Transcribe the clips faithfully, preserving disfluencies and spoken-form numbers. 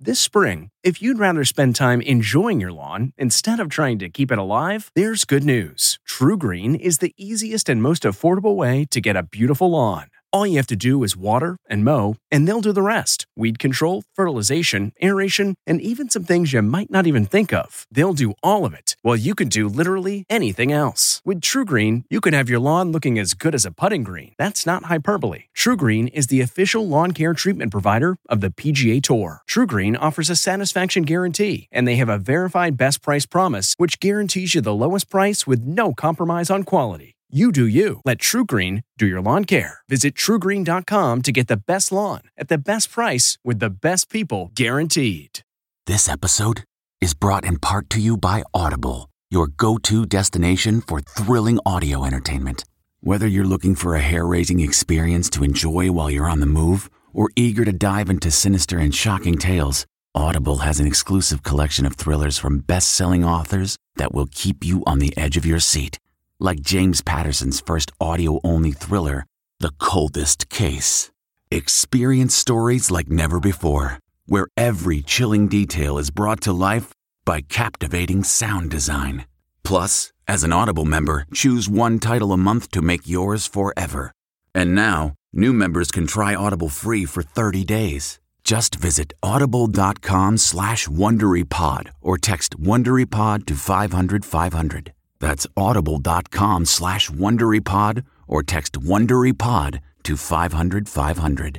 This spring, if you'd rather spend time enjoying your lawn instead of trying to keep it alive, there's good news. TruGreen is the easiest and most affordable way to get a beautiful lawn. All you have to do is water and mow, and they'll do the rest. Weed control, fertilization, aeration, and even some things you might not even think of. They'll do all of it, while you can do literally anything else. With TruGreen, you can have your lawn looking as good as a putting green. That's not hyperbole. TruGreen is the official lawn care treatment provider of the P G A Tour. TruGreen offers a satisfaction guarantee, and they have a verified best price promise, which guarantees you the lowest price with no compromise on quality. You do you. Let TruGreen do your lawn care. Visit True Green dot com to get the best lawn at the best price with the best people guaranteed. This episode is brought in part to you by Audible, your go-to destination for thrilling audio entertainment. Whether you're looking for a hair-raising experience to enjoy while you're on the move or eager to dive into sinister and shocking tales, Audible has an exclusive collection of thrillers from best-selling authors that will keep you on the edge of your seat. Like James Patterson's first audio-only thriller, The Coldest Case. Experience stories like never before, where every chilling detail is brought to life by captivating sound design. Plus, as an Audible member, choose one title a month to make yours forever. And now, new members can try Audible free for thirty days. Just visit audible.com slash WonderyPod or text WonderyPod to five hundred five hundred. That's audible.com slash WonderyPod or text WonderyPod to five hundred five hundred.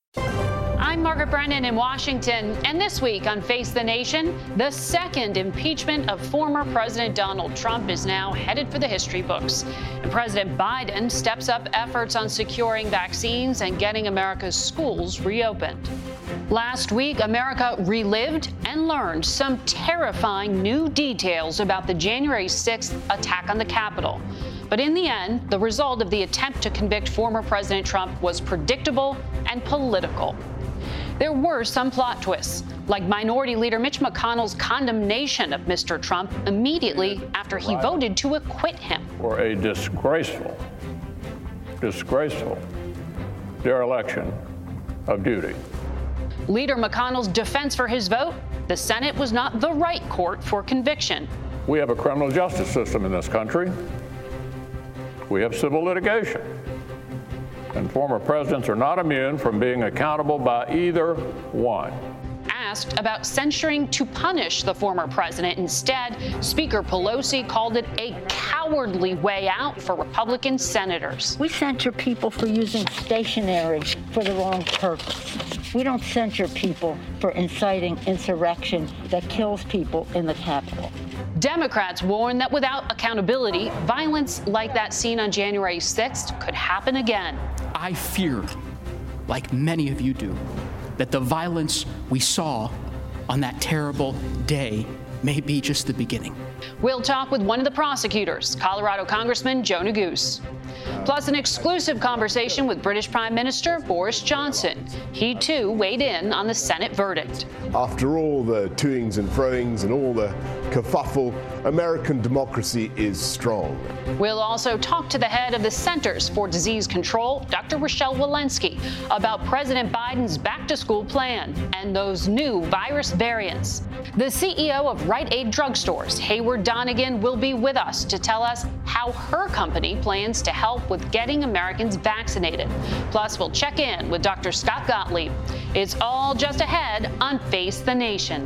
I'm Margaret Brennan in Washington, and this week on Face the Nation, the second impeachment of former President Donald Trump is now headed for the history books. And President Biden steps up efforts on securing vaccines and getting America's schools reopened. Last week, America relived and learned some terrifying new details about the January sixth attack on the Capitol. But in the end, the result of the attempt to convict former President Trump was predictable and political. There were some plot twists, like Minority Leader Mitch McConnell's condemnation of Mister Trump immediately after he voted to acquit him. For a disgraceful, disgraceful dereliction of duty. Leader McConnell's defense for his vote: the Senate was not the right court for conviction. We have a criminal justice system in this country. We have civil litigation. And former presidents are not immune from being accountable by either one. Asked about censuring to punish the former president instead, Speaker Pelosi called it a cowardly way out for Republican senators. We censure people for using stationery for the wrong purpose. We don't censure people for inciting insurrection that kills people in the Capitol. Democrats warn that without accountability, violence like that seen on January sixth could happen again. I fear, like many of you do, that the violence we saw on that terrible day may be just the beginning. We'll talk with one of the prosecutors, Colorado Congressman Joe Neguse. Plus, an exclusive conversation with British Prime Minister Boris Johnson. He, too, weighed in on the Senate verdict. After all the toings and froings and all the kerfuffle, American democracy is strong. We'll also talk to the head of the Centers for Disease Control, Doctor Rochelle Walensky, about President Biden's back-to-school plan and those new virus variants. The C E O of Rite Aid Drugstores, Hayward Donegan, will be with us to tell us how her company plans to help with getting Americans vaccinated. Plus, we'll check in with Doctor Scott Gottlieb. It's all just ahead on Face the Nation.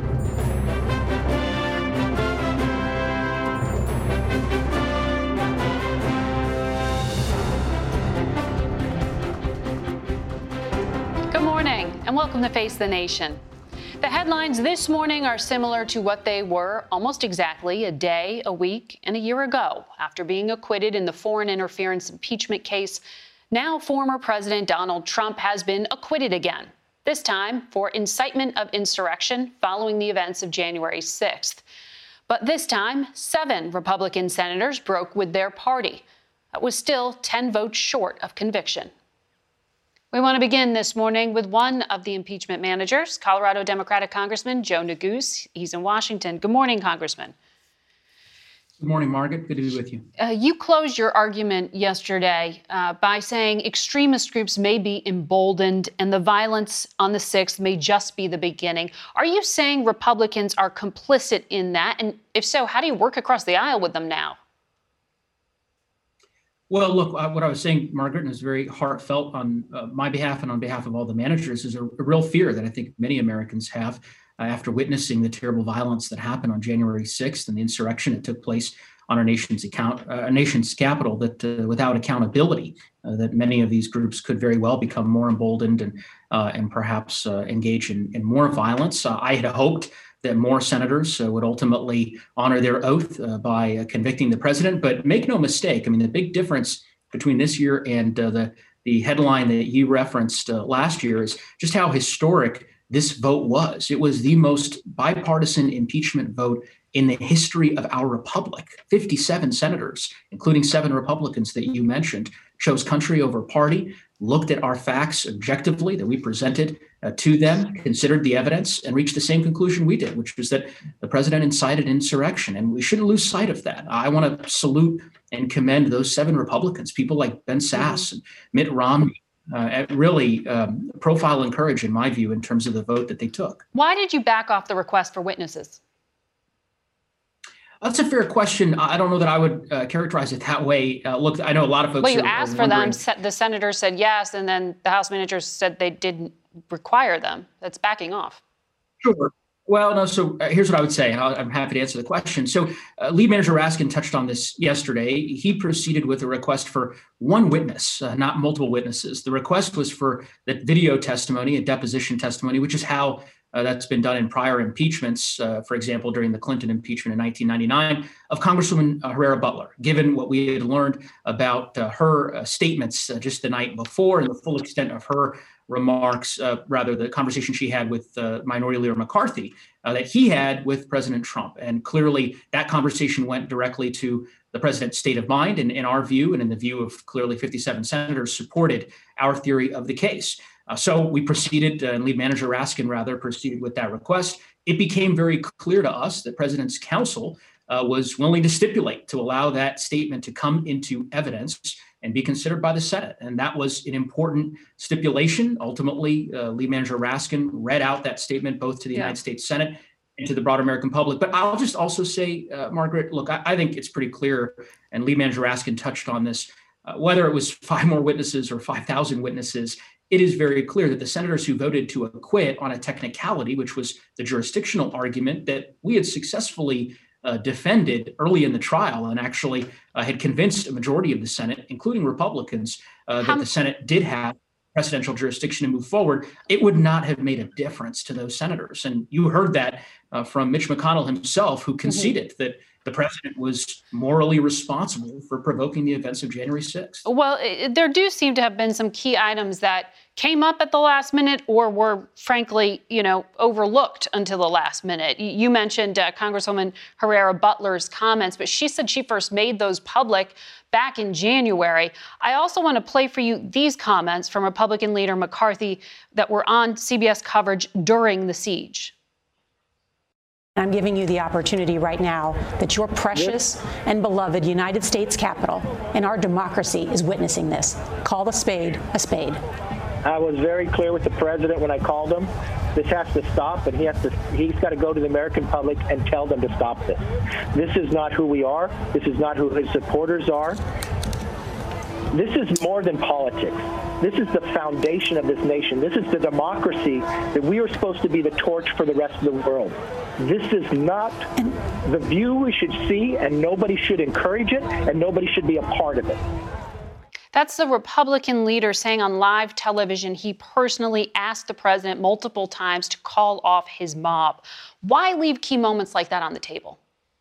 Good morning, and welcome to Face the Nation. The headlines this morning are similar to what they were almost exactly a day, a week, and a year ago. After being acquitted in the foreign interference impeachment case, now former President Donald Trump has been acquitted again, this time for incitement of insurrection following the events of January sixth. But this time, seven Republican senators broke with their party. That was still ten votes short of conviction. We want to begin this morning with one of the impeachment managers, Colorado Democratic Congressman Joe Neguse. He's in Washington. Good morning, Congressman. Good morning, Margaret. Good to be with you. Uh, you closed your argument yesterday uh, by saying extremist groups may be emboldened and the violence on the sixth may just be the beginning. Are you saying Republicans are complicit in that? And if so, how do you work across the aisle with them now? Well, look, uh, what I was saying, Margaret, and it's very heartfelt on uh, my behalf and on behalf of all the managers, is a, a real fear that I think many Americans have uh, after witnessing the terrible violence that happened on January sixth and the insurrection that took place on our nation's account, uh, our nation's capital, that uh, without accountability, uh, that many of these groups could very well become more emboldened and uh, and perhaps uh, engage in, in more violence. Uh, I had hoped that more senators uh, would ultimately honor their oath uh, by uh, convicting the president. But make no mistake, I mean, the big difference between this year and uh, the, the headline that you referenced uh, last year is just how historic this vote was. It was the most bipartisan impeachment vote in the history of our republic. fifty-seven senators, including seven Republicans that you mentioned, chose country over party, looked at our facts objectively that we presented uh, to them, considered the evidence, and reached the same conclusion we did, which was that the president incited insurrection. And we shouldn't lose sight of that. I want to salute and commend those seven Republicans, people like Ben Sasse and Mitt Romney, uh, really um, profile and courage, in my view, in terms of the vote that they took. Why did you back off the request for witnesses? That's a fair question. I don't know that I would uh, characterize it that way. Uh, look, I know a lot of folks. Well, you are, asked are for them. wondering... The senators said yes, and then the House managers said they didn't require them. That's backing off. Sure. Well, no. So uh, here's what I would say, and I'll, I'm happy to answer the question. So, uh, Lead Manager Raskin touched on this yesterday. He proceeded with a request for one witness, uh, not multiple witnesses. The request was for that video testimony, a deposition testimony, which is how Uh, that's been done in prior impeachments, uh, for example, during the Clinton impeachment in nineteen ninety-nine of Congresswoman uh, Herrera Beutler, given what we had learned about uh, her uh, statements uh, just the night before and the full extent of her remarks, uh, rather the conversation she had with uh, Minority Leader McCarthy uh, that he had with President Trump. And clearly that conversation went directly to the president's state of mind. And in our view, and in the view of clearly fifty-seven senators, supported our theory of the case. Uh, so we proceeded, uh, and Lead Manager Raskin, rather, proceeded with that request. It became very clear to us that President's counsel uh, was willing to stipulate to allow that statement to come into evidence and be considered by the Senate. And that was an important stipulation. Ultimately, uh, Lead Manager Raskin read out that statement both to the yeah. United States Senate and to the broader American public. But I'll just also say, uh, Margaret, look, I, I think it's pretty clear, and Lead Manager Raskin touched on this, uh, whether it was five more witnesses or five thousand witnesses, it is very clear that the senators who voted to acquit on a technicality, which was the jurisdictional argument that we had successfully uh, defended early in the trial and actually uh, had convinced a majority of the Senate, including Republicans, uh, that the Senate did have presidential jurisdiction to move forward, it would not have made a difference to those senators. And you heard that uh, from Mitch McConnell himself, who conceded mm-hmm. that the president was morally responsible for provoking the events of January sixth. Well, it, there do seem to have been some key items that came up at the last minute or were, frankly, you know, overlooked until the last minute. You mentioned uh, Congresswoman Herrera Beutler's comments, but she said she first made those public back in January. I also want to play for you these comments from Republican leader McCarthy that were on C B S coverage during the siege. I'm giving you the opportunity right now that your precious and beloved United States Capitol and our democracy is witnessing this. Call a spade a spade. I was very clear with the president when I called him. This has to stop, and he has to. He's got to go to the American public and tell them to stop this. This is not who we are. This is not who his supporters are. This is more than politics. This is the foundation of this nation. This is the democracy that we are supposed to be the torch for the rest of the world. This is not the view we should see, and nobody should encourage it, and nobody should be a part of it. That's the Republican leader saying on live television he personally asked the president multiple times to call off his mob. Why leave key moments like that on the table?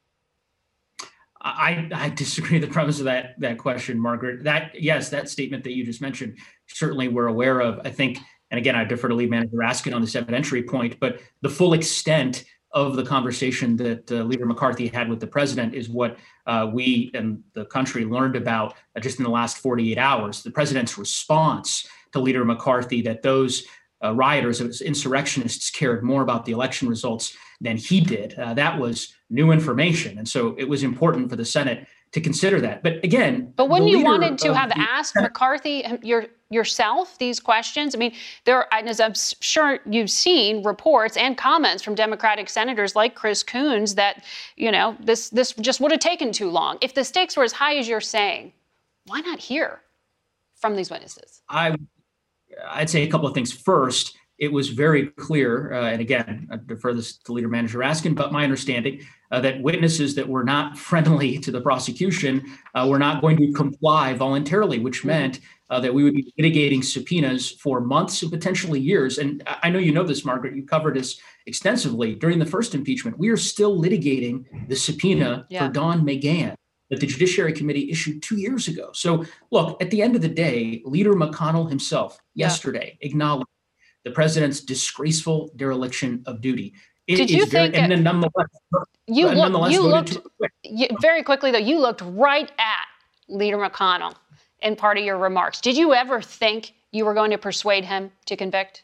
I, I disagree with the premise of that that question, Margaret. That yes, that statement that you just mentioned, certainly we're aware of. I think, and again, I defer to Lead Manager Raskin on this evidentiary point, but the full extent of the conversation that uh, Leader McCarthy had with the president is what uh, we and the country learned about uh, just in the last forty-eight hours. The president's response to Leader McCarthy, that those uh, rioters, insurrectionists cared more about the election results than he did. Uh, that was new information. And so it was important for the Senate to consider that. But again, but wouldn't you wanted to have the, asked McCarthy your, yourself these questions? I mean, there, as I'm sure you've seen reports and comments from Democratic senators like Chris Coons that, you know, this this just would have taken too long. If the stakes were as high as you're saying, why not hear from these witnesses? I, I'd say a couple of things. First, it was very clear, uh, and again, I defer this to Leader Manager Raskin, but my understanding uh, that witnesses that were not friendly to the prosecution uh, were not going to comply voluntarily, which meant uh, that we would be litigating subpoenas for months and potentially years. And I know you know this, Margaret, you covered this extensively. During the first impeachment, we are still litigating the subpoena yeah. for Don McGahn that the Judiciary Committee issued two years ago. So look, at the end of the day, Leader McConnell himself yeah. yesterday acknowledged the president's disgraceful dereliction of duty. It Did you very, think and then nonetheless, you, look, nonetheless you looked to, you, very quickly though? You looked right at Leader McConnell in part of your remarks. Did you ever think you were going to persuade him to convict?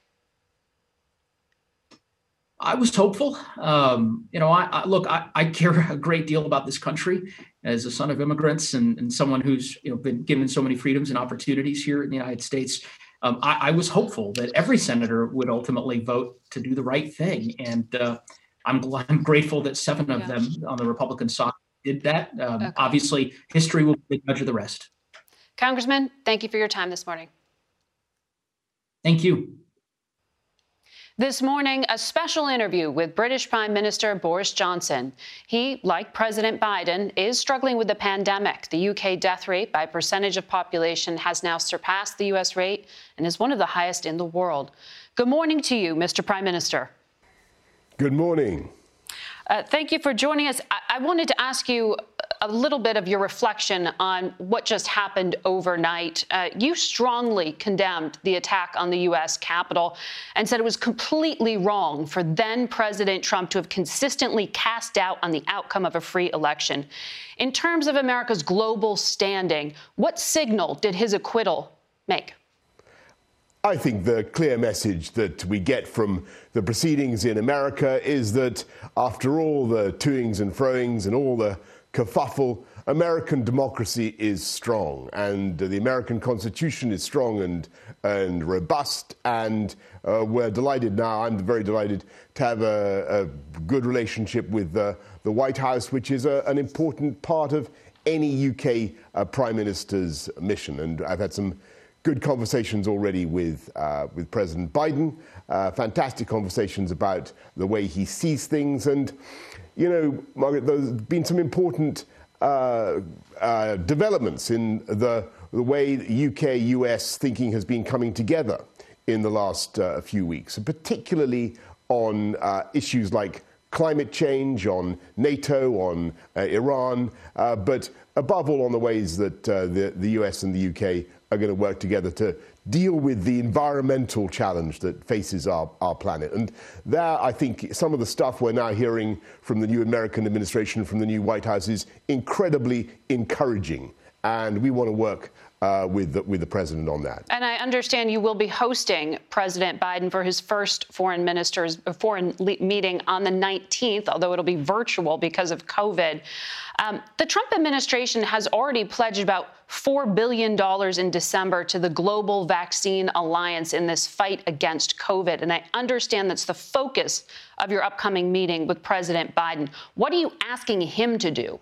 I was hopeful. Um, you know, I, I look, I, I care a great deal about this country as a son of immigrants and, and someone who's you know been given so many freedoms and opportunities here in the United States. Um, I, I was hopeful that every senator would ultimately vote to do the right thing. And uh, I'm, I'm grateful that seven of them on the Republican side did that. Um, okay. Obviously, history will be the judge of the rest. Congressman, thank you for your time this morning. Thank you. This morning, a special interview with British Prime Minister Boris Johnson. He, like President Biden, is struggling with the pandemic. The U K death rate by percentage of population has now surpassed the U S rate and is one of the highest in the world. Good morning to you, Mister Prime Minister. Good morning. Uh, thank you for joining us. I-, I wanted to ask you a little bit of your reflection on what just happened overnight. Uh, you strongly condemned the attack on the U S Capitol and said it was completely wrong for then President Trump to have consistently cast doubt on the outcome of a free election. In terms of America's global standing, what signal did his acquittal make? I think the clear message that we get from the proceedings in America is that after all the toings and froings and all the kerfuffle, American democracy is strong, and the American Constitution is strong and and robust, and uh, we're delighted now. I'm very delighted to have a, a good relationship with uh, the White House, which is a, an important part of any U K uh, Prime Minister's mission. And I've had some good conversations already with uh, with President Biden, uh, fantastic conversations about the way he sees things. And, you know, Margaret, there's been some important uh, uh, developments in the, the way U K U S thinking has been coming together in the last uh, few weeks, and particularly on uh, issues like climate change, on NATO, on uh, Iran, uh, but above all on the ways that uh, the, the U S and the U K are going to work together to deal with the environmental challenge that faces our, our planet. And there, I think, some of the stuff we're now hearing from the new American administration, from the new White House, is incredibly encouraging. And we want to work uh, with, the, with the president on that. And I understand you will be hosting President Biden for his first foreign ministers foreign le- meeting on the nineteenth, although it'll be virtual because of COVID. Um, the Trump administration has already pledged about four billion dollars in December to the Global Vaccine Alliance in this fight against COVID. And I understand that's the focus of your upcoming meeting with President Biden. What are you asking him to do?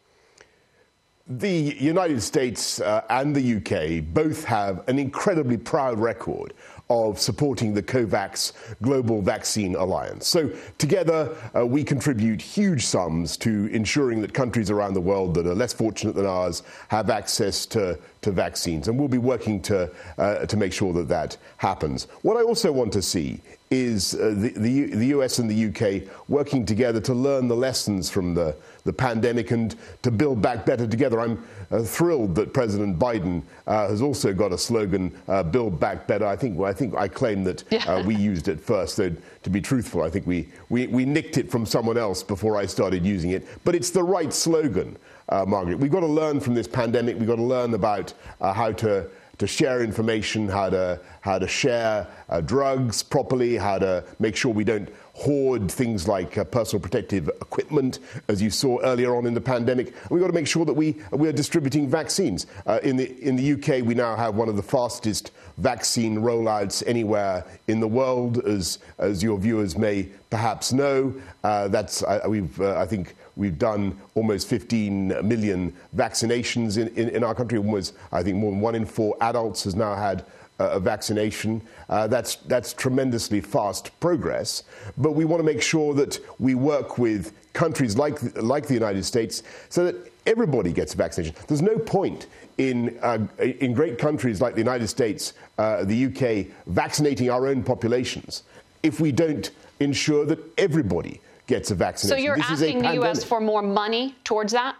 The United States uh, and the U K both have an incredibly proud record of supporting the COVAX Global Vaccine Alliance. So together, uh, we contribute huge sums to ensuring that countries around the world that are less fortunate than ours have access to, to vaccines. And we'll be working to, uh, to make sure that that happens. What I also want to see is uh, the, the, the U S and the U K working together to learn the lessons from the, the pandemic and to build back better together. I'm uh, thrilled that President Biden uh, has also got a slogan, uh, Build Back Better. I think I think I claim that uh, we used it first. So to be truthful, I think we, we, we nicked it from someone else before I started using it. But it's the right slogan, uh, Margaret. We've got to learn from this pandemic. We've got to learn about uh, how to to share information, how to how to share uh, drugs properly, how to make sure we don't hoard things like uh, personal protective equipment, as you saw earlier on in the pandemic. And we've got to make sure that we we are distributing vaccines. Uh, in the in the U K, we now have one of the fastest vaccine rollouts anywhere in the world, as as your viewers may perhaps know. Uh, that's uh, we've uh, I think we've done almost fifteen million vaccinations in, in, in our country. Almost, I think more than one in four adults has now had a vaccination. Uh, that's that's tremendously fast progress. But we want to make sure that we work with countries like like the United States so that everybody gets a vaccination. There's no point in uh, in great countries like the United States, uh, the U K, vaccinating our own populations if we don't ensure that everybody gets a vaccination. So you're this asking the U S for more money towards that?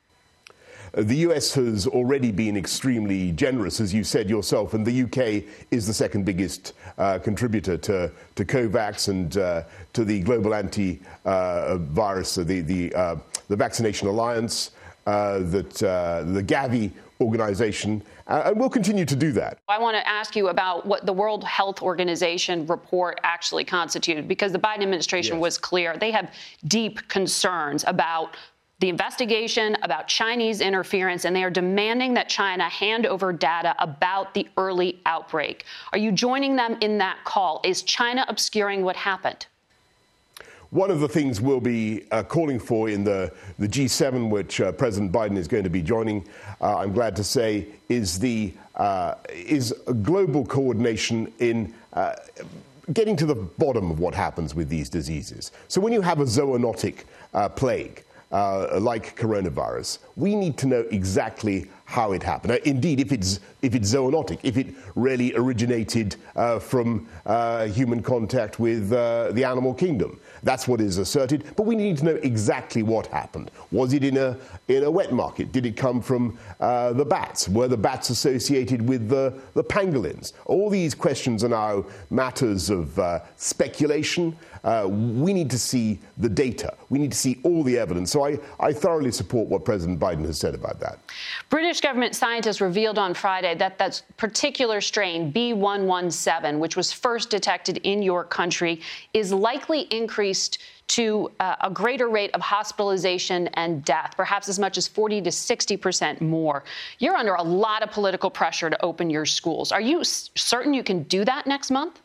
The U S has already been extremely generous, as you said yourself, and the U K is the second biggest uh, contributor to, to COVAX and uh, to the global anti-virus, uh, the the, uh, the Vaccination Alliance, uh, that uh, the Gavi organization, uh, and we'll continue to do that. I want to ask you about what the World Health Organization report actually constituted, because the Biden administration yes. was clear. They have deep concerns about the investigation, about Chinese interference, and they are demanding that China hand over data about the early outbreak. Are you joining them in that call? Is China obscuring what happened? One of the things we'll be uh, calling for in the, the G seven, which uh, President Biden is going to be joining, uh, I'm glad to say, is the uh, is a global coordination in uh, getting to the bottom of what happens with these diseases. So when you have a zoonotic uh, plague, Uh, like coronavirus, we need to know exactly how it happened. Uh, indeed, if it's if it's zoonotic, if it really originated uh, from uh, human contact with uh, the animal kingdom, that's what is asserted. But we need to know exactly what happened. Was it in a in a wet market? Did it come from uh, the bats? Were the bats associated with the the pangolins? All these questions are now matters of uh, speculation. Uh, we need to see the data. We need to see all the evidence. So I, I thoroughly support what President Biden has said about that. British government scientists revealed on Friday that that particular strain, B one one seven, which was first detected in your country, is likely increased to uh, a greater rate of hospitalization and death, perhaps as much as forty to sixty percent more. You're under a lot of political pressure to open your schools. Are you s- certain you can do that next month?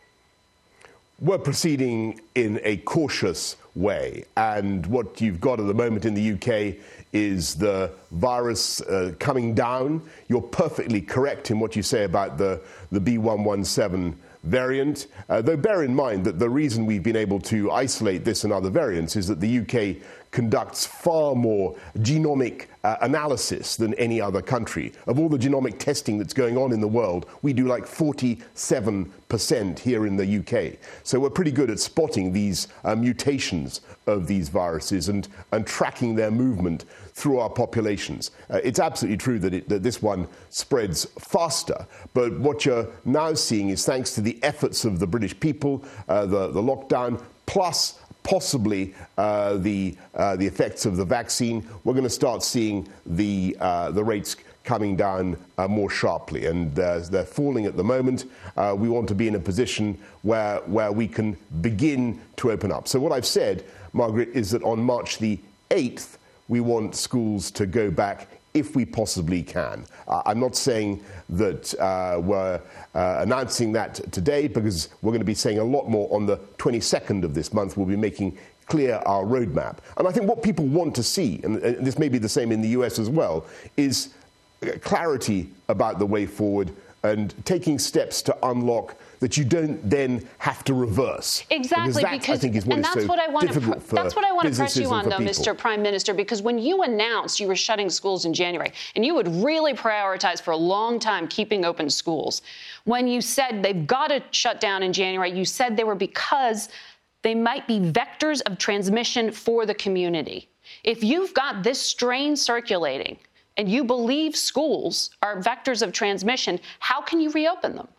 We're proceeding in a cautious way, and what you've got at the moment in the U K is the virus uh, coming down. You're perfectly correct in what you say about the, the B one one seven variant, uh, though bear in mind that the reason we've been able to isolate this and other variants is that the U K conducts far more genomic uh, analysis than any other country. Of all the genomic testing that's going on in the world, we do like forty-seven percent here in the U K. So we're pretty good at spotting these uh, mutations of these viruses and, and tracking their movement through our populations. Uh, it's absolutely true that, it, that this one spreads faster, but what you're now seeing is, thanks to the efforts of the British people, uh, the, the lockdown, plus possibly uh, the uh, the effects of the vaccine, we're going to start seeing the uh, the rates coming down uh, more sharply, and uh, they're falling at the moment. Uh, we want to be in a position where where we can begin to open up. So what I've said, Margaret, is that on March the eighth, we want schools to go back if we possibly can. Uh, I'm not saying that uh, we're uh, announcing that today, because we're going to be saying a lot more on the twenty-second of this month. We'll be making clear our roadmap. And I think what people want to see, and, and this may be the same in the U S as well, is clarity about the way forward and taking steps to unlock that you don't then have to reverse. Exactly, because, that, because I think is what and is that's so what I want difficult to for that's what I want to press you on, though, people. Mister Prime Minister, because when you announced you were shutting schools in January, and you would really prioritize for a long time keeping open schools, when you said they've got to shut down in January, you said they were because they might be vectors of transmission for the community. If you've got this strain circulating and you believe schools are vectors of transmission, how can you reopen them?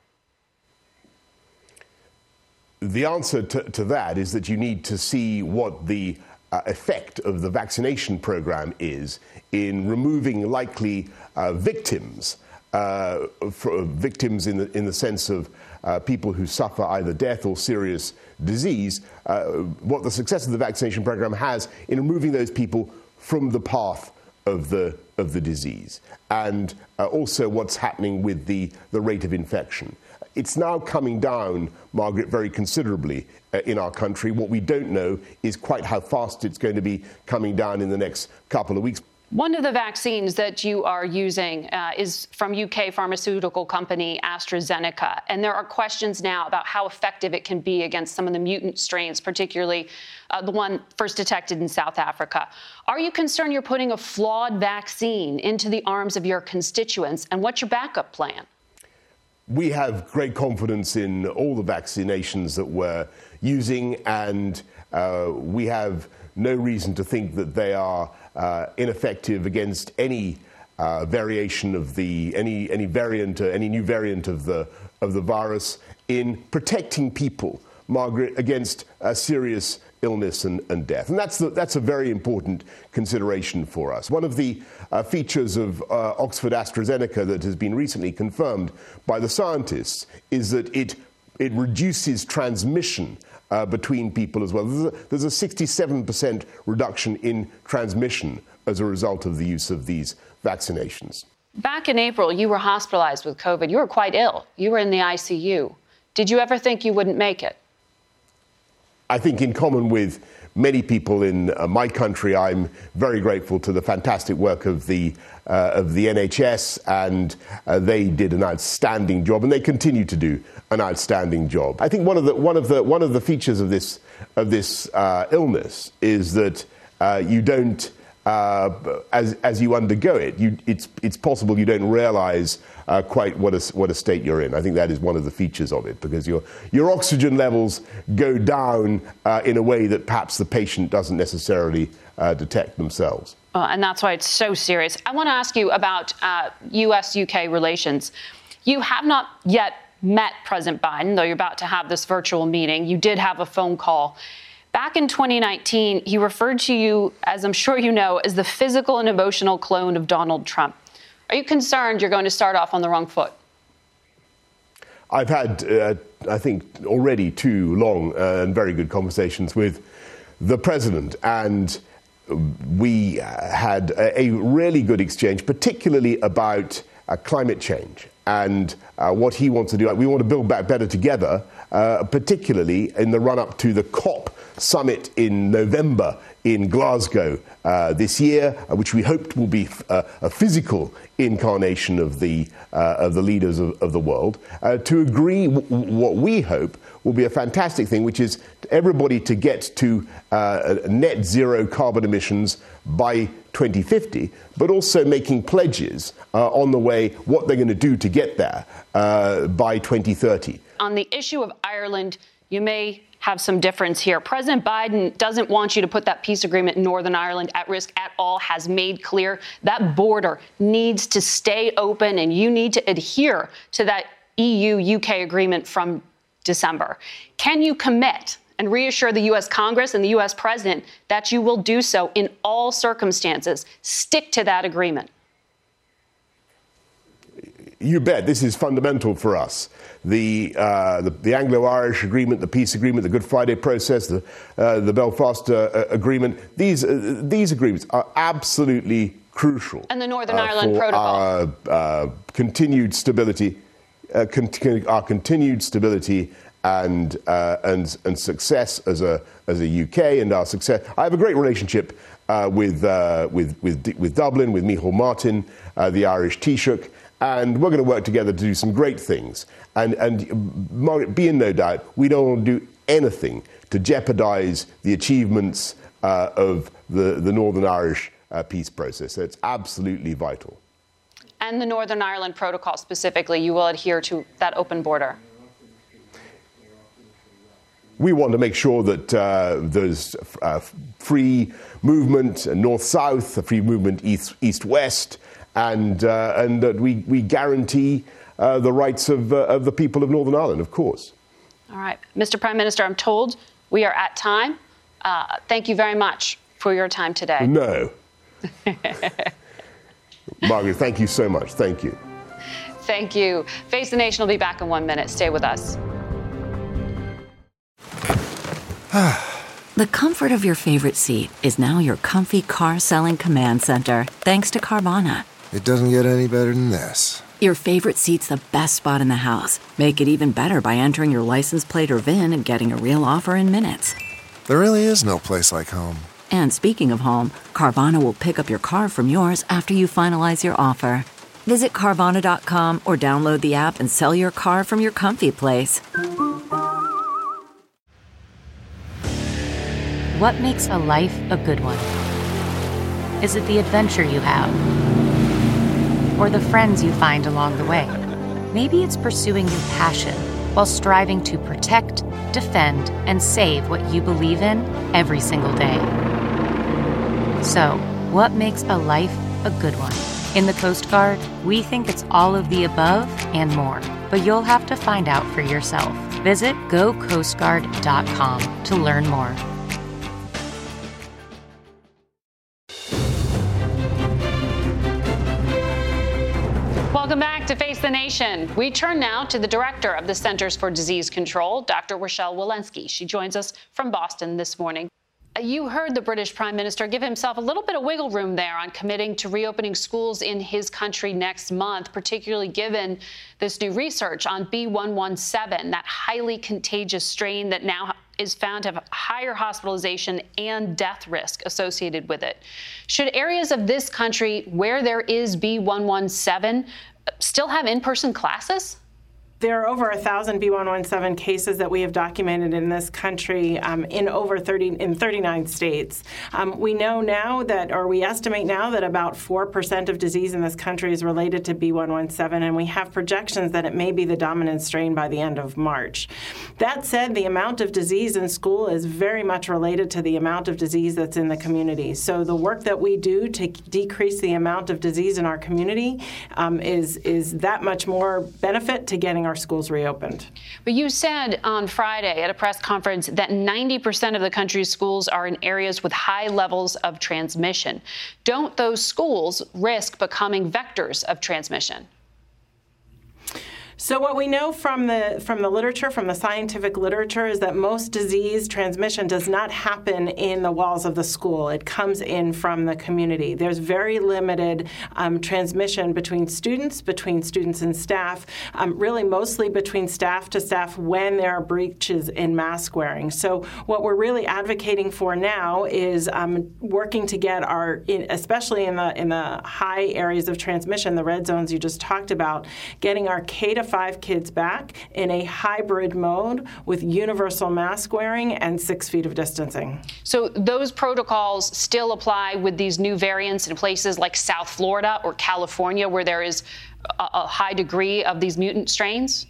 The answer to, to that is that you need to see what the uh, effect of the vaccination program is in removing likely uh, victims uh, for victims in the, in the sense of uh, people who suffer either death or serious disease, uh, what the success of the vaccination program has in removing those people from the path of the of the disease, and uh, also what's happening with the, the rate of infection. It's now coming down, Margaret, very considerably uh, in our country. What we don't know is quite how fast it's going to be coming down in the next couple of weeks. One of the vaccines that you are using uh, is from U K pharmaceutical company AstraZeneca. And there are questions now about how effective it can be against some of the mutant strains, particularly uh, the one first detected in South Africa. Are you concerned you're putting a flawed vaccine into the arms of your constituents? And what's your backup plan? We have great confidence in all the vaccinations that we're using, and uh, we have no reason to think that they are uh, ineffective against any uh, variation of the any any variant, uh, any new variant of the of the virus, in protecting people, Margaret, against uh, serious illness and, and death. And that's the, that's a very important consideration for us. One of the uh, features of uh, Oxford AstraZeneca that has been recently confirmed by the scientists is that it it reduces transmission Uh, between people as well. There's a, there's a sixty-seven percent reduction in transmission as a result of the use of these vaccinations. Back in April, you were hospitalized with COVID. You were quite ill. You were in the I C U. Did you ever think you wouldn't make it? I think in common with many people in uh, my country, I'm very grateful to the fantastic work of the uh, of the N H S, and uh, they did an outstanding job, and they continue to do an outstanding job. I think one of the one of the one of the features of this of this uh, illness is that uh, you don't, uh, as as you undergo it, you it's it's possible you don't realise uh, quite what a what a state you're in. I think that is one of the features of it, because your your oxygen levels go down uh, in a way that perhaps the patient doesn't necessarily uh, detect themselves. Uh, and that's why it's so serious. I want to ask you about uh, U S U K relations. You have not yet met President Biden, though you're about to have this virtual meeting. You did have a phone call. Back in twenty nineteen, he referred to you, as I'm sure you know, as the physical and emotional clone of Donald Trump. Are you concerned you're going to start off on the wrong foot? I've had, uh, I think, already two long uh, and very good conversations with the president, and we had a, a really good exchange, particularly about uh, climate change and uh, what he wants to do. We want to build back better together, uh, particularly in the run-up to the COP summit in November in Glasgow uh, this year, uh, which we hoped will be uh, a physical incarnation of the uh, of the leaders of, of the world, uh, to agree w- what we hope will be a fantastic thing, which is everybody to get to uh, net zero carbon emissions by twenty fifty, but also making pledges uh, on the way, what they're going to do to get there uh, by twenty thirty. On the issue of Ireland, you may have some difference here. President Biden doesn't want you to put that peace agreement in Northern Ireland at risk at all, has made clear that border needs to stay open, and you need to adhere to that E U U K agreement from December. Can you commit and reassure the U S Congress and the U S President that you will do so in all circumstances? Stick to that agreement. You bet. This is fundamental for us. The, uh, the, the Anglo-Irish agreement, the peace agreement, the Good Friday process, the, uh, the Belfast uh, agreement, these, uh, these agreements are absolutely crucial. And the Northern uh, Ireland for Protocol. Our uh, continued stability, uh, con- our continued stability and, uh, and, and success as a, as a U K, and our success. I have a great relationship uh, with, uh, with, with, with Dublin, with Micheál Martin, uh, the Irish Taoiseach. And we're going to work together to do some great things. And, and Margaret, be in no doubt, we don't want to do anything to jeopardize the achievements uh, of the, the Northern Irish uh, peace process. So it's absolutely vital. And the Northern Ireland Protocol specifically, you will adhere to that open border? We want to make sure that uh, there's uh, free movement north-south, free movement east, east-west, and uh, and that we, we guarantee uh, the rights of, uh, of the people of Northern Ireland, of course. All right. Mister Prime Minister, I'm told we are at time. Uh, thank you very much for your time today. No. Margaret, thank you so much. Thank you. Thank you. Face the Nation will be back in one minute. Stay with us. The comfort of your favorite seat is now your comfy car selling command center, thanks to Carvana. It doesn't get any better than this. Your favorite seat's the best spot in the house. Make it even better by entering your license plate or V I N and getting a real offer in minutes. There really is no place like home. And speaking of home, Carvana will pick up your car from yours after you finalize your offer. Visit Carvana dot com or download the app and sell your car from your comfy place. What makes a life a good one? Is it the adventure you have? Or the friends you find along the way? Maybe it's pursuing your passion while striving to protect, defend, and save what you believe in every single day. So, what makes a life a good one? In the Coast Guard, we think it's all of the above and more, but you'll have to find out for yourself. Visit go coast guard dot com to learn more. Welcome back to Face the Nation. We turn now to the director of the Centers for Disease Control, Doctor Rochelle Walensky. She joins us from Boston this morning. You heard the British Prime Minister give himself a little bit of wiggle room there on committing to reopening schools in his country next month, particularly given this new research on B one one seven, that highly contagious strain that now is found to have higher hospitalization and death risk associated with it. Should areas of this country where there is B one one seven still have in-person classes? There are over one thousand B one one seven cases that we have documented in this country um, in over thirty in thirty-nine states. Um, we know now that, or we estimate now that about four percent of disease in this country is related to B one one seven, and we have projections that it may be the dominant strain by the end of March. That said, the amount of disease in school is very much related to the amount of disease that's in the community. So the work that we do to decrease the amount of disease in our community um, is, is that much more benefit to getting our schools reopened. But you said on Friday at a press conference that ninety percent of the country's schools are in areas with high levels of transmission. Don't those schools risk becoming vectors of transmission? So what we know from the from the literature, from the scientific literature, is that most disease transmission does not happen in the walls of the school. It comes in from the community. There's very limited um, transmission between students, between students and staff, um, really mostly between staff to staff when there are breaches in mask wearing. So what we're really advocating for now is um, working to get our, in, especially in the in the high areas of transmission, the red zones you just talked about, getting our K to five kids back in a hybrid mode with universal mask wearing and six feet of distancing. So those protocols still apply with these new variants in places like South Florida or California, where there is a, a high degree of these mutant strains?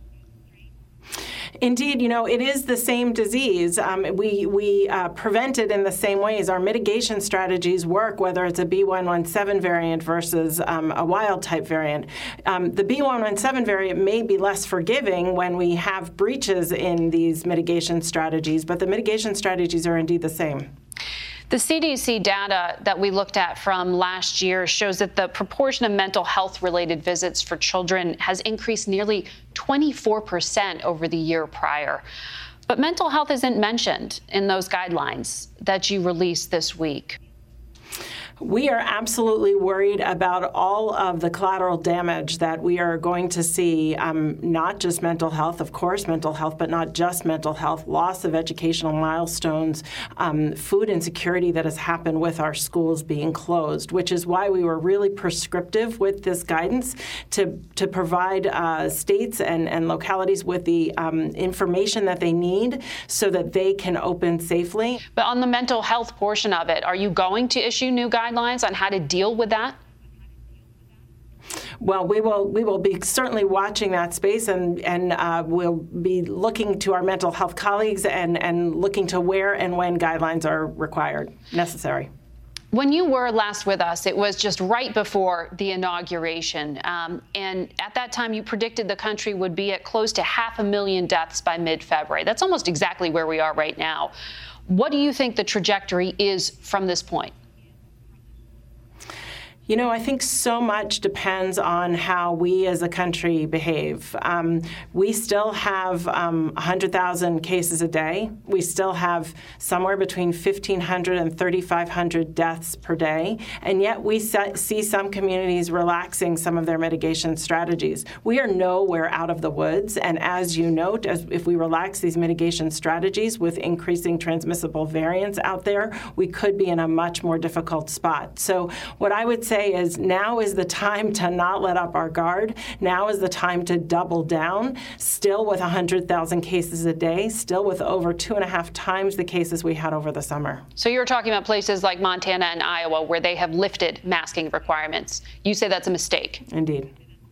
Indeed, you know, it is the same disease. Um, we we uh, prevent it in the same ways. Our mitigation strategies work, whether it's a B one one seven variant versus um, a wild-type variant. Um, the B one one seven variant may be less forgiving when we have breaches in these mitigation strategies, but the mitigation strategies are indeed the same. The C D C data that we looked at from last year shows that the proportion of mental health-related visits for children has increased nearly twenty-four percent over the year prior. But mental health isn't mentioned in those guidelines that you released this week. We are absolutely worried about all of the collateral damage that we are going to see, um, not just mental health, of course, mental health, but not just mental health, loss of educational milestones, um, food insecurity that has happened with our schools being closed, which is why we were really prescriptive with this guidance to, to provide uh, states and, and localities with the um, information that they need so that they can open safely. But on the mental health portion of it, are you going to issue new guidelines? Guidelines on how to deal with that? Well, we will we will be certainly watching that space, and and uh, we'll be looking to our mental health colleagues and and looking to where and when guidelines are required, necessary. When you were last with us, it was just right before the inauguration, um, and at that time you predicted the country would be at close to half a million deaths by mid-February. That's almost exactly where we are right now. What do you think the trajectory is from this point? You know, I think so much depends on how we as a country behave. Um, we still have um, one hundred thousand cases a day. We still have somewhere between fifteen hundred and thirty-five hundred deaths per day, and yet we see some communities relaxing some of their mitigation strategies. We are nowhere out of the woods, and as you note, as if we relax these mitigation strategies with increasing transmissible variants out there, we could be in a much more difficult spot. So what I would say is now is the time to not let up our guard. Now is the time to double down, still with one hundred thousand cases a day, still with over two and a half times the cases we had over the summer. So you're talking about places like Montana and Iowa where they have lifted masking requirements. You say that's a mistake. Indeed.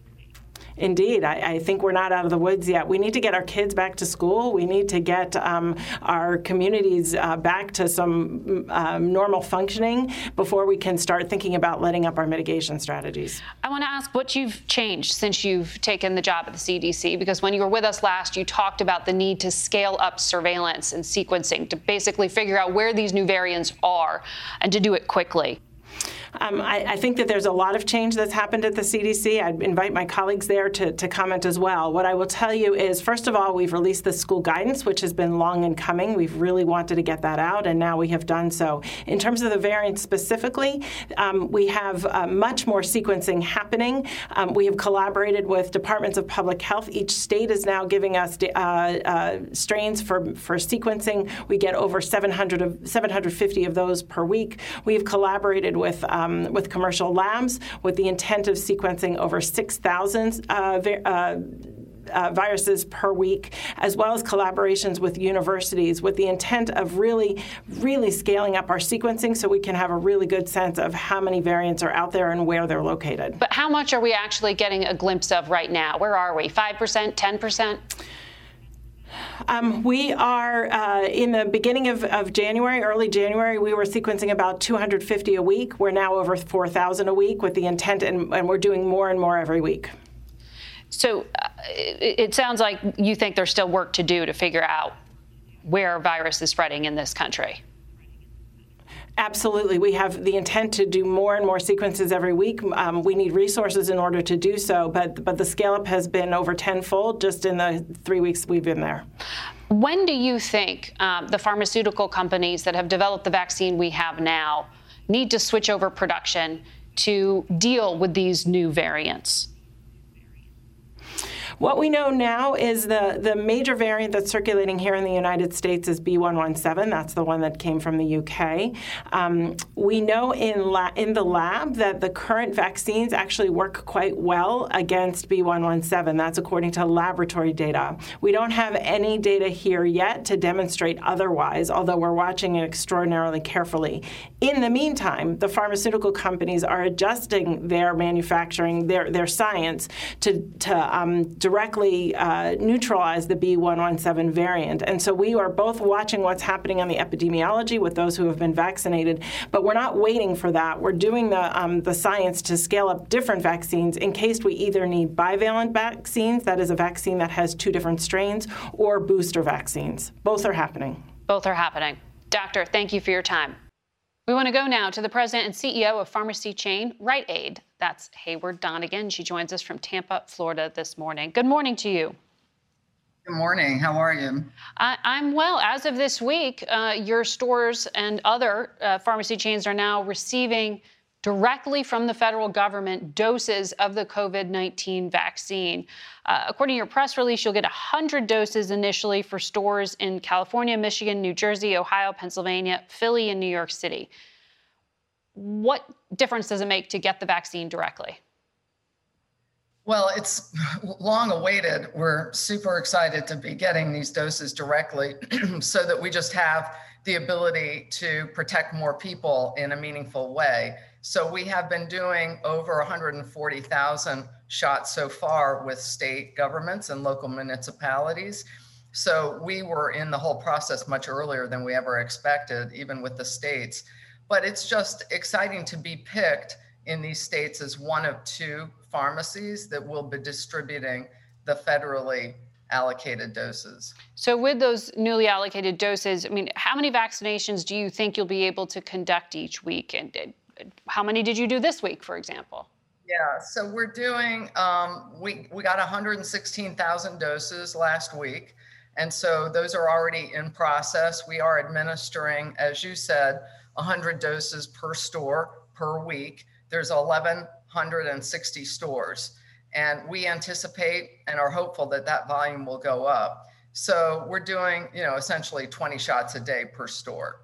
Indeed. I, I think we're not out of the woods yet. We need to get our kids back to school. We need to get um, our communities uh, back to some um, normal functioning before we can start thinking about letting up our mitigation strategies. I want to ask what you've changed since you've taken the job at the C D C, because when you were with us last, you talked about the need to scale up surveillance and sequencing to basically figure out where these new variants are and to do it quickly. Um, I, I think that there's a lot of change that's happened at the C D C. I'd invite my colleagues there to, to comment as well. What I will tell you is, first of all, we've released the school guidance, which has been long in coming. We've really wanted to get that out, and now we have done so. In terms of the variants specifically, um, we have uh, much more sequencing happening. Um, we have collaborated with departments of public health. Each state is now giving us uh, uh, strains for, for sequencing. We get over seven hundred of, seven hundred fifty of those per week. We have collaborated with um, Um, with commercial labs with the intent of sequencing over six thousand uh, uh, uh, viruses per week, as well as collaborations with universities with the intent of really, really scaling up our sequencing so we can have a really good sense of how many variants are out there and where they're located. But how much are we actually getting a glimpse of right now? Where are we? five percent, ten percent? Um, we are uh, in the beginning of, of January, early January, we were sequencing about two hundred fifty a week. We're now over four thousand a week with the intent, and, and we're doing more and more every week. So uh, it, it sounds like you think there's still work to do to figure out where virus is spreading in this country. Absolutely. We have the intent to do more and more sequences every week. Um, we need resources in order to do so, but but the scale-up has been over tenfold just in the three weeks we've been there. When do you think um, the pharmaceutical companies that have developed the vaccine we have now need to switch over production to deal with these new variants? What we know now is the, the major variant that's circulating here in the United States is B one one seven. That's the one that came from the U K. Um, we know in, la- in the lab that the current vaccines actually work quite well against B one one seven. That's according to laboratory data. We don't have any data here yet to demonstrate otherwise, although we're watching it extraordinarily carefully. In the meantime, the pharmaceutical companies are adjusting their manufacturing, their, their science to, to um, directly uh, neutralize the B one one seven variant. And so we are both watching what's happening on the epidemiology with those who have been vaccinated, but we're not waiting for that. We're doing the, um, the science to scale up different vaccines in case we either need bivalent vaccines, that is a vaccine that has two different strains, or booster vaccines. Both are happening. Both are happening. Doctor, thank you for your time. We want to go now to the president and C E O of pharmacy chain Rite Aid. That's Hayward Donegan. She joins us from Tampa, Florida this morning. Good morning to you. Good morning. How are you? I, I'm well. As of this week, uh, your stores and other uh, pharmacy chains are now receiving directly from the federal government doses of the COVID nineteen vaccine. Uh, according to your press release, you'll get one hundred doses initially for stores in California, Michigan, New Jersey, Ohio, Pennsylvania, Philly, and New York City. What difference does it make to get the vaccine directly? Well, it's long awaited. We're super excited to be getting these doses directly so that we just have the ability to protect more people in a meaningful way. So we have been doing over one hundred forty thousand shots so far with state governments and local municipalities. So we were in the whole process much earlier than we ever expected, even with the states. But it's just exciting to be picked in these states as one of two pharmacies that will be distributing the federally allocated doses. So with those newly allocated doses, I mean, how many vaccinations do you think you'll be able to conduct each week? And How many did you do this week, for example? Yeah, so we're doing, um, we, we got one hundred sixteen thousand doses last week. And so those are already in process. We are administering, as you said, one hundred doses per store per week. There's eleven sixty stores. And we anticipate and are hopeful that that volume will go up. So we're doing, you know, essentially twenty shots a day per store.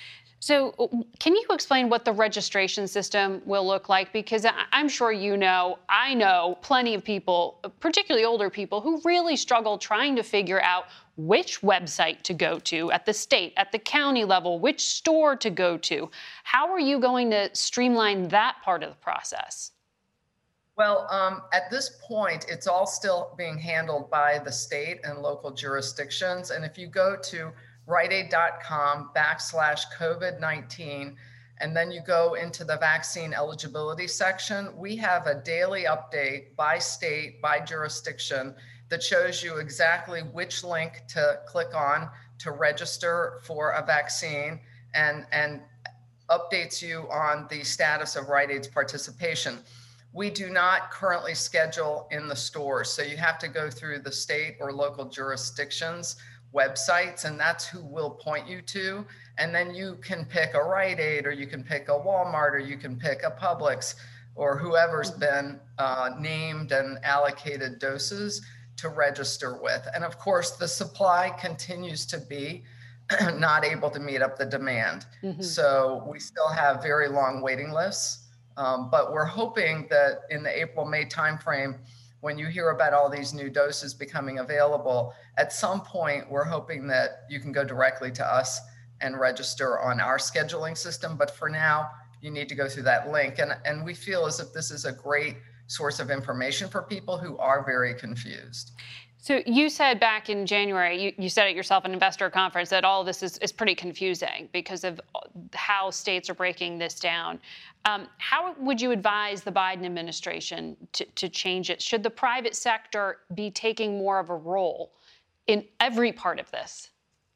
So can you explain what the registration system will look like? Because I'm sure you know, I know plenty of people, particularly older people, who really struggle trying to figure out which website to go to at the state, at the county level, which store to go to. How are you going to streamline that part of the process? Well, um, at this point, it's all still being handled by the state and local jurisdictions. And if you go to riteaid.com backslash COVID nineteen, and then you go into the vaccine eligibility section, we have a daily update by state, by jurisdiction, that shows you exactly which link to click on to register for a vaccine, and, and updates you on the status of Rite Aid's participation. We do not currently schedule in the stores, so you have to go through the state or local jurisdictions websites, and that's who we'll point you to. And then you can pick a Rite Aid, or you can pick a Walmart, or you can pick a Publix, or whoever's been uh, named and allocated doses to register with. And of course, the supply continues to be not able to meet up the demand. Mm-hmm. So we still have very long waiting lists, um, but we're hoping that in the April, May timeframe, when you hear about all these new doses becoming available, at some point, we're hoping that you can go directly to us and register on our scheduling system. But for now, you need to go through that link. And, and we feel as if this is a great source of information for people who are very confused. So you said back in January, you, you said it yourself at an investor conference, that all of this is, is pretty confusing because of how states are breaking this down. Um, how would you advise the Biden administration to, to change it? Should the private sector be taking more of a role in every part of this?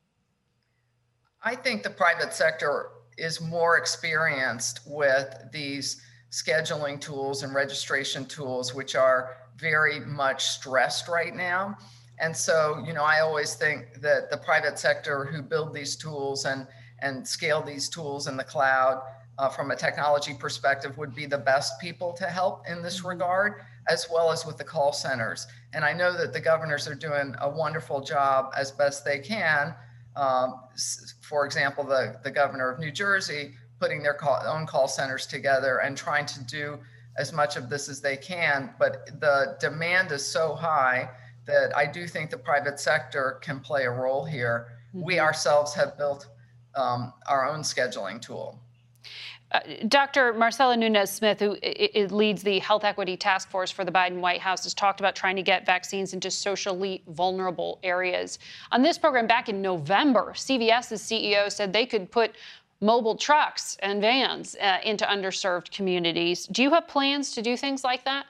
I think the private sector is more experienced with these scheduling tools and registration tools, which are very much stressed right now. And so, you know, I always think that the private sector who build these tools and, and scale these tools in the cloud uh, from a technology perspective would be the best people to help in this regard, as well as with the call centers. And I know that the governors are doing a wonderful job as best they can. Um, for example, the, the governor of New Jersey putting their call, own call centers together and trying to do as much of this as they can, but the demand is so high that I do think the private sector can play a role here. Mm-hmm. We ourselves have built um, our own scheduling tool. Uh, Doctor Marcela Nunez-Smith, who I- I leads the Health Equity Task Force for the Biden White House, has talked about trying to get vaccines into socially vulnerable areas. On this program back in November, CVS's C E O said they could put mobile trucks and vans uh, into underserved communities. Do you have plans to do things like that?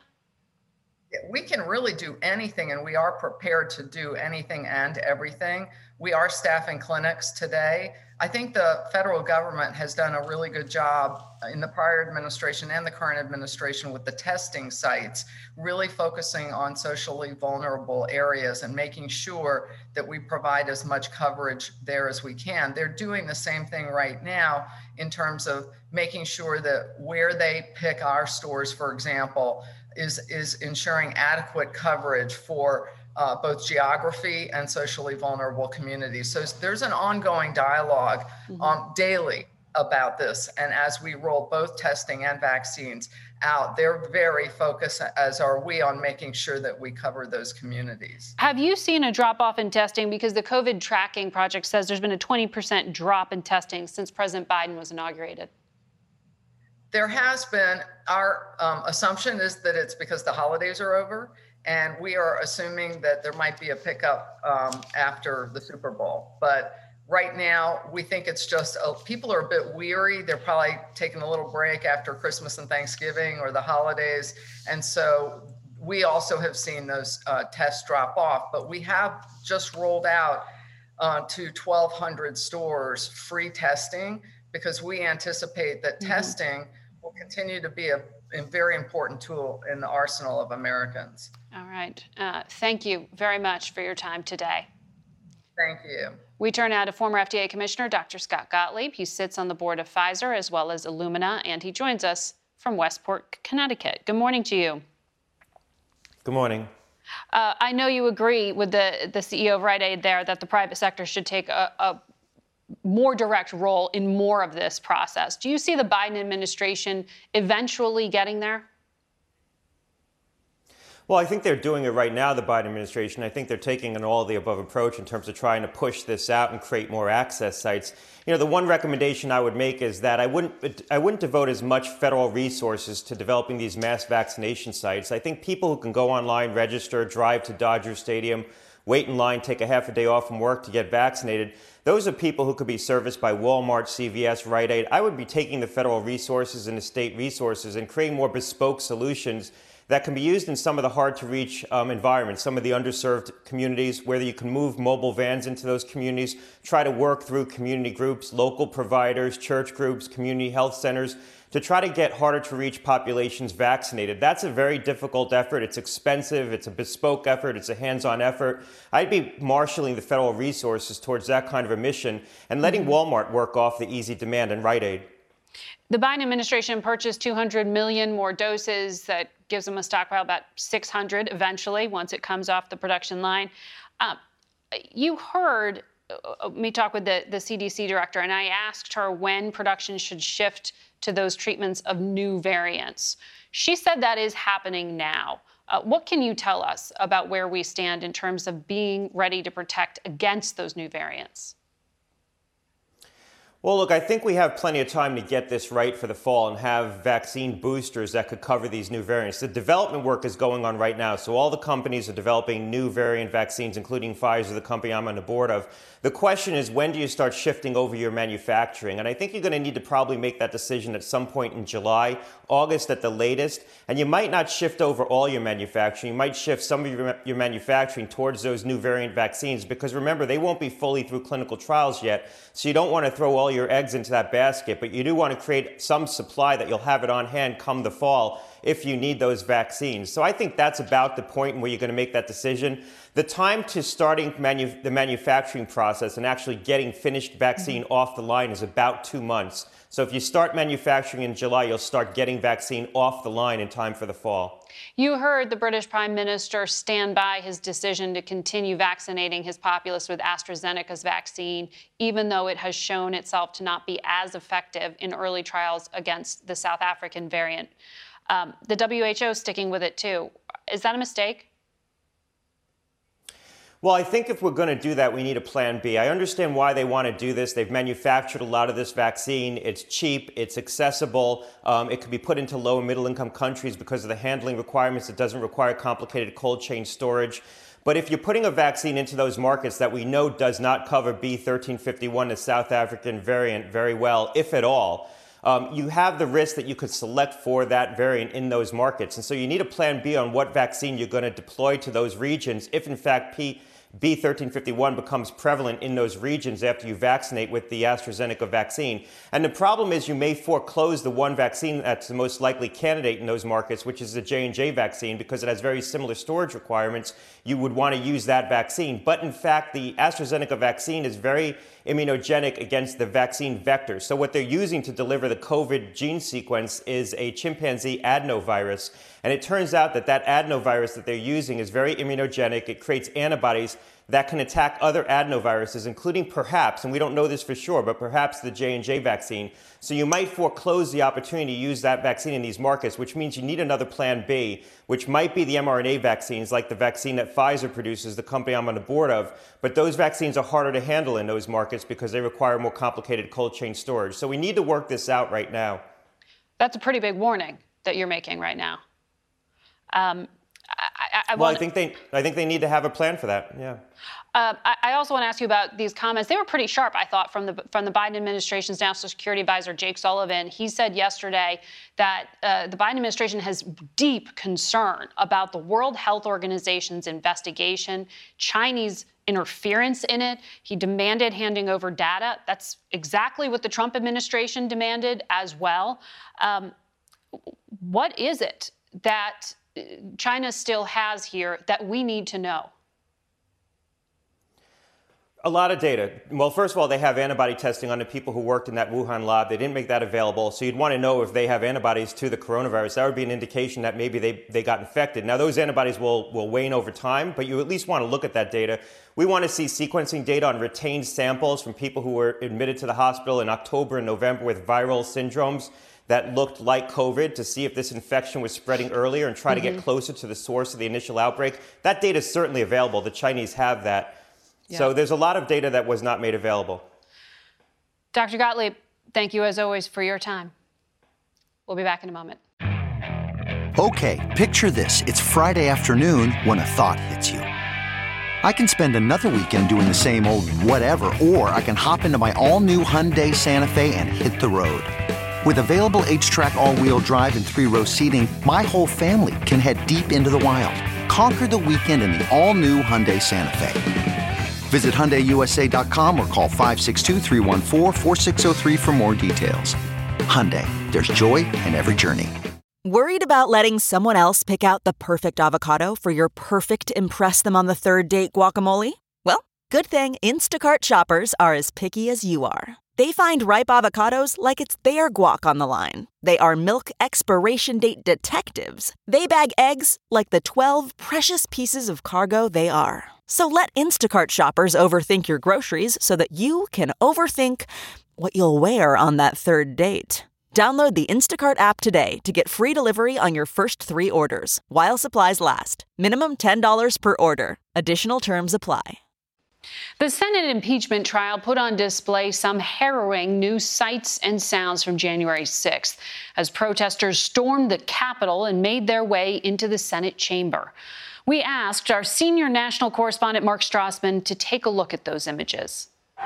We can really do anything, and we are prepared to do anything and everything. We are staffing clinics today. I think the federal government has done a really good job in the prior administration and the current administration with the testing sites, really focusing on socially vulnerable areas and making sure that we provide as much coverage there as we can. They're doing the same thing right now in terms of making sure that where they pick our stores, for example, is, is ensuring adequate coverage for Uh, both geography and socially vulnerable communities. So there's an ongoing dialogue mm-hmm. um, daily about this. And as we roll both testing and vaccines out, they're very focused, as are we, on making sure that we cover those communities. Have you seen a drop off in testing? Because the COVID tracking project says there's been a twenty percent drop in testing since President Biden was inaugurated. There has been. Our um, assumption is that it's because the holidays are over. And we are assuming that there might be a pickup um, after the Super Bowl. But right now, we think it's just, uh, people are a bit weary. They're probably taking a little break after Christmas and Thanksgiving or the holidays. And so we also have seen those uh, tests drop off. But we have just rolled out uh, to twelve hundred stores free testing, because we anticipate that mm-hmm. testing will continue to be a, a very important tool in the arsenal of Americans. All right. Uh, thank you very much for your time today. Thank you. We turn now to former F D A Commissioner Doctor Scott Gottlieb. He sits on the board of Pfizer as well as Illumina, and he joins us from Westport, Connecticut. Good morning to you. Good morning. Uh, I know you agree with the, the C E O of Rite Aid there that the private sector should take a, a more direct role in more of this process. Do you see the Biden administration eventually getting there? Well, I think they're doing it right now, the Biden administration. I think they're taking an all-of-the-above approach in terms of trying to push this out and create more access sites. You know, the one recommendation I would make is that I wouldn't, I wouldn't devote as much federal resources to developing these mass vaccination sites. I think people who can go online, register, drive to Dodger Stadium, wait in line, take a half a day off from work to get vaccinated, those are people who could be serviced by Walmart, C V S, Rite Aid. I would be taking the federal resources and the state resources and creating more bespoke solutions that can be used in some of the hard-to-reach um, environments, some of the underserved communities, where you can move mobile vans into those communities, try to work through community groups, local providers, church groups, community health centers, to try to get harder-to-reach populations vaccinated. That's a very difficult effort. It's expensive. It's a bespoke effort. It's a hands-on effort. I'd be marshaling the federal resources towards that kind of a mission and letting Walmart work off the easy demand and Rite Aid. The Biden administration purchased two hundred million more doses. That gives them a stockpile about six hundred eventually once it comes off the production line. Uh, you heard uh, me talk with the, the C D C director, and I asked her when production should shift to those treatments of new variants. She said that is happening now. Uh, what can you tell us about where we stand in terms of being ready to protect against those new variants? Well, look, I think we have plenty of time to get this right for the fall and have vaccine boosters that could cover these new variants. The development work is going on right now, so all the companies are developing new variant vaccines, including Pfizer, the company I'm on the board of. The question is, when do you start shifting over your manufacturing? And I think you're going to need to probably make that decision at some point in July, August at the latest. And you might not shift over all your manufacturing. You might shift some of your, your manufacturing towards those new variant vaccines, because remember, they won't be fully through clinical trials yet. So you don't want to throw all your eggs into that basket, but you do want to create some supply that you'll have it on hand come the fall if you need those vaccines. So I think that's about the point where you're going to make that decision. The time to starting manu- the manufacturing process and actually getting finished vaccine mm-hmm. off the line is about two months. So if you start manufacturing in July, you'll start getting vaccine off the line in time for the fall. You heard the British Prime Minister stand by his decision to continue vaccinating his populace with AstraZeneca's vaccine, even though it has shown itself to not be as effective in early trials against the South African variant. Um, the W H O sticking with it, too. Is that a mistake? Well, I think if we're going to do that, we need a plan B. I understand why they want to do this. They've manufactured a lot of this vaccine. It's cheap. It's accessible. Um, it can be put into low and middle income countries because of the handling requirements. It doesn't require complicated cold chain storage. But if you're putting a vaccine into those markets that we know does not cover B thirteen fifty-one, the South African variant, very well, if at all, Um, you have the risk that you could select for that variant in those markets. And so you need a plan B on what vaccine you're going to deploy to those regions if, in fact, P- B thirteen fifty-one becomes prevalent in those regions after you vaccinate with the AstraZeneca vaccine. And the problem is you may foreclose the one vaccine that's the most likely candidate in those markets, which is the J and J vaccine, because it has very similar storage requirements. You would want to use that vaccine. But in fact, the AstraZeneca vaccine is very immunogenic against the vaccine vector. So what they're using to deliver the COVID gene sequence is a chimpanzee adenovirus. And it turns out that that adenovirus that they're using is very immunogenic. It creates antibodies that can attack other adenoviruses, including perhaps, and we don't know this for sure, but perhaps the J and J vaccine. So you might foreclose the opportunity to use that vaccine in these markets, which means you need another plan B, which might be the mRNA vaccines, like the vaccine that Pfizer produces, the company I'm on the board of. But those vaccines are harder to handle in those markets because they require more complicated cold chain storage. So we need to work this out right now. That's a pretty big warning that you're making right now. Um, I, I well, wanna... I think they, I think they need to have a plan for that. Yeah. Uh, I, I also want to ask you about these comments. They were pretty sharp, I thought, from the from the Biden administration's national security advisor, Jake Sullivan. He said yesterday that uh, the Biden administration has deep concern about the World Health Organization's investigation, Chinese interference in it. He demanded handing over data. That's exactly what the Trump administration demanded as well. Um, what is it that China still has here that we need to know? A lot of data. Well, first of all, they have antibody testing on the people who worked in that Wuhan lab. They didn't make that available. So you'd want to know if they have antibodies to the coronavirus. That would be an indication that maybe they, they got infected. Now, those antibodies will, will wane over time, but you at least want to look at that data. We want to see sequencing data on retained samples from people who were admitted to the hospital in October and November with viral syndromes that looked like COVID to see if this infection was spreading earlier and try mm-hmm. to get closer to the source of the initial outbreak. That data is certainly available. The Chinese have that. Yeah. So there's a lot of data that was not made available. Doctor Gottlieb, thank you as always for your time. We'll be back in a moment. Okay, picture this. It's Friday afternoon when a thought hits you. I can spend another weekend doing the same old whatever, or I can hop into my all-new Hyundai Santa Fe and hit the road. With available H-Track all-wheel drive and three-row seating, my whole family can head deep into the wild. Conquer the weekend in the all-new Hyundai Santa Fe. Visit Hyundai U S A dot com or call five six two, three one four, four six zero three for more details. Hyundai, there's joy in every journey. Worried about letting someone else pick out the perfect avocado for your perfect impress-them-on-the-third-date guacamole? Well, good thing Instacart shoppers are as picky as you are. They find ripe avocados like it's their guac on the line. They are milk expiration date detectives. They bag eggs like the twelve precious pieces of cargo they are. So let Instacart shoppers overthink your groceries so that you can overthink what you'll wear on that third date. Download the Instacart app today to get free delivery on your first three orders, while supplies last. Minimum ten dollars per order. Additional terms apply. The Senate impeachment trial put on display some harrowing new sights and sounds from January sixth as protesters stormed the Capitol and made their way into the Senate chamber. We asked our senior national correspondent, Mark Strassman, to take a look at those images.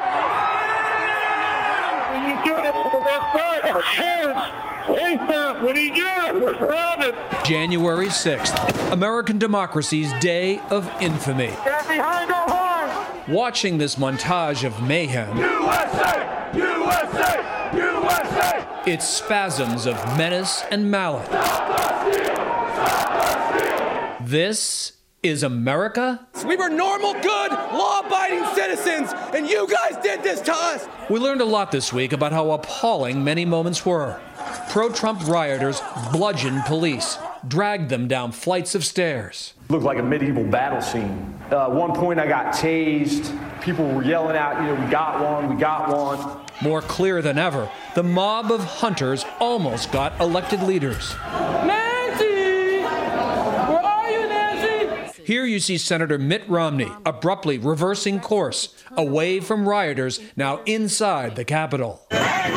January sixth, American democracy's day of infamy. Watching this montage of mayhem, U S A! U S A! U S A! It's spasms of menace and malice. This is America? We were normal, good, law-abiding citizens, and you guys did this to us! We learned a lot this week about how appalling many moments were. Pro-Trump rioters bludgeoned police, dragged them down flights of stairs. Looked like a medieval battle scene. Uh, at one point I got tased. People were yelling out, you know, we got one, we got one. More clear than ever, the mob of hunters almost got elected leaders. Nancy! Where are you, Nancy? Here you see Senator Mitt Romney abruptly reversing course away from rioters now inside the Capitol.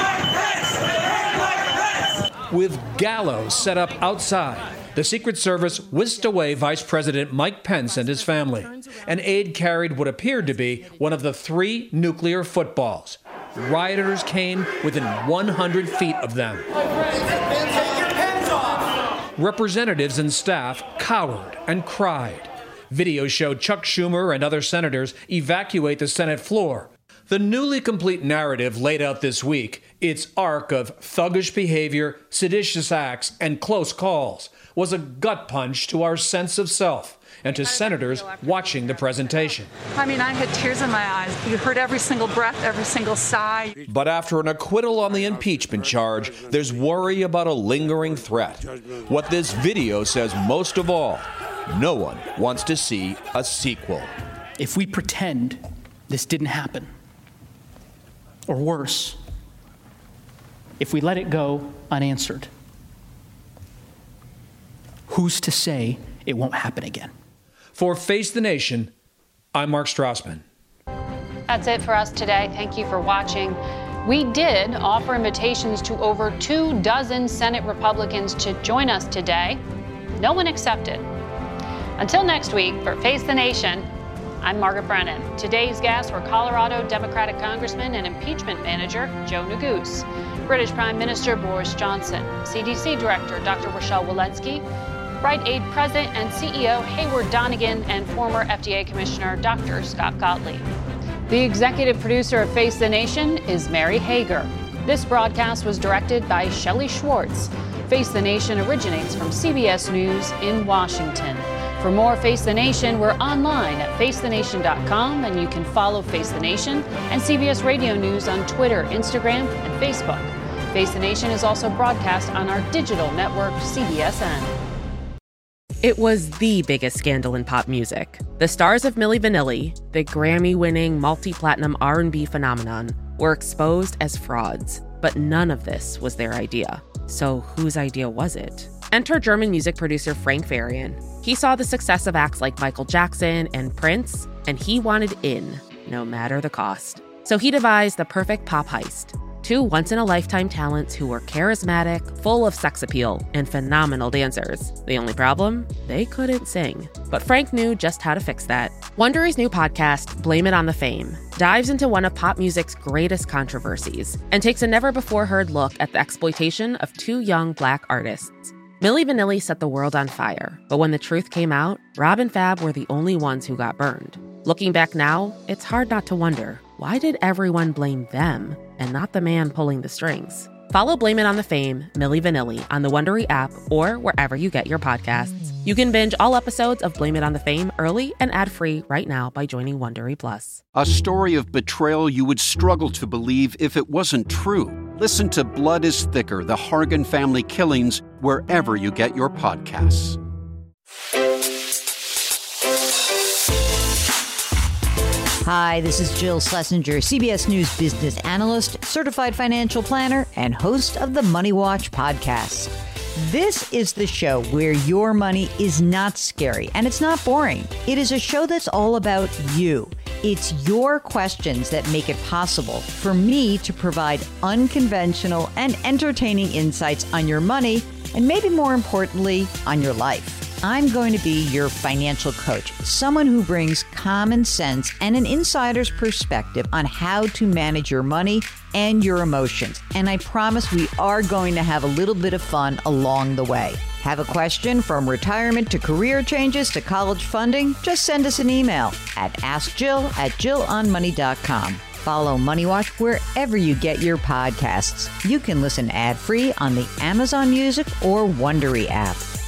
With gallows set up outside, the Secret Service whisked away Vice President Mike Pence and his family. An aide carried what appeared to be one of the three nuclear footballs. Rioters came within one hundred feet of them. Representatives and staff cowered and cried. Video showed Chuck Schumer and other senators evacuate the Senate floor. The newly complete narrative laid out this week, its arc of thuggish behavior, seditious acts, and close calls, was a gut punch to our sense of self and to senators watching the presentation. I mean, I had tears in my eyes. You heard every single breath, every single sigh. But after an acquittal on the impeachment charge, there's worry about a lingering threat. What this video says most of all, no one wants to see a sequel. If we pretend this didn't happen, or worse, if we let it go unanswered, who's to say it won't happen again? For Face the Nation, I'm Mark Strassman. That's it for us today. Thank you for watching. We did offer invitations to over two dozen Senate Republicans to join us today. No one accepted. Until next week, for Face the Nation, I'm Margaret Brennan. Today's guests were Colorado Democratic Congressman and impeachment manager Joe Neguse, British Prime Minister Boris Johnson, C D C Director Doctor Rochelle Walensky, Rite Aid President and C E O Hayward Donegan, and former F D A Commissioner Doctor Scott Gottlieb. The executive producer of Face the Nation is Mary Hager. This broadcast was directed by Shelley Schwartz. Face the Nation originates from C B S News in Washington. For more Face the Nation, we're online at face the nation dot com, and you can follow Face the Nation and C B S Radio News on Twitter, Instagram, and Facebook. Face the Nation is also broadcast on our digital network, C B S N. It was the biggest scandal in pop music. The stars of Milli Vanilli, the Grammy-winning multi-platinum R and B phenomenon, were exposed as frauds. But none of this was their idea. So whose idea was it? Enter German music producer Frank Farian. He saw the success of acts like Michael Jackson and Prince, and he wanted in, no matter the cost. So he devised the perfect pop heist. Two once-in-a-lifetime talents who were charismatic, full of sex appeal, and phenomenal dancers. The only problem? They couldn't sing. But Frank knew just how to fix that. Wondery's new podcast, Blame It on the Fame, dives into one of pop music's greatest controversies and takes a never-before-heard look at the exploitation of two young Black artists. Milli Vanilli set the world on fire, but when the truth came out, Rob and Fab were the only ones who got burned. Looking back now, it's hard not to wonder, why did everyone blame them and not the man pulling the strings? Follow Blame It on the Fame, Milli Vanilli, on the Wondery app or wherever you get your podcasts. You can binge all episodes of Blame It on the Fame early and ad-free right now by joining Wondery Plus. A story of betrayal you would struggle to believe if it wasn't true. Listen to Blood is Thicker, The Hargan Family Killings, wherever you get your podcasts. Hi, this is Jill Schlesinger, C B S News business analyst, certified financial planner, and host of the Money Watch podcast. This is the show where your money is not scary and it's not boring. It is a show that's all about you. It's your questions that make it possible for me to provide unconventional and entertaining insights on your money, and maybe more importantly, on your life. I'm going to be your financial coach, someone who brings common sense and an insider's perspective on how to manage your money and your emotions. And I promise we are going to have a little bit of fun along the way. Have a question from retirement to career changes to college funding? Just send us an email at ask jill at jill on money dot com. Follow Money Watch wherever you get your podcasts. You can listen ad-free on the Amazon Music or Wondery app.